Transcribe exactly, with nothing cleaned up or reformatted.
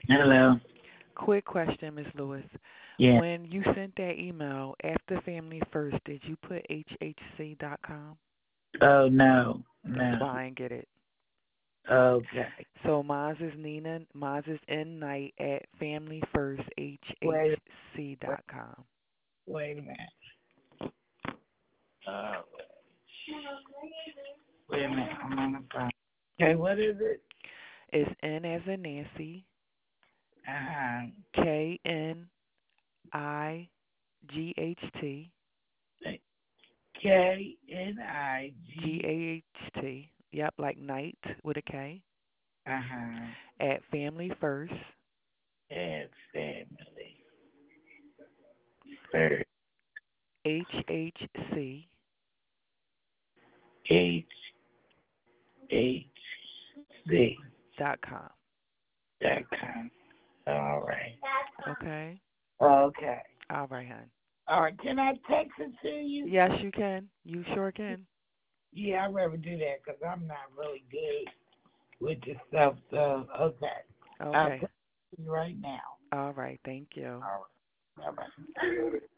Hello. Quick question, Miss Lewis. Yeah. When you sent that email after Family First, did you put h h c dot com? Oh no, That's no. why I didn't get it. Okay. So mine's is Nina, mine's is N Night at Wait, familyfirsthhc wait, dot com. wait a minute. Uh, wait a minute. I'm on the phone. Okay, what is it? It's N as in Nancy, Uh, K N I G H T, K N I G G. A H T. Yep, like night with a K. Uh huh. At Family First, And family first. H H C H H C dot com. dot com. All right. Okay? Okay. All right, hon. All right. Can I text it to you? Yes, you can. You sure can. Yeah, I'd rather do that because I'm not really good with this stuff. So, okay. I'll Okay. text you right now. All right. Thank you. All right. Bye-bye.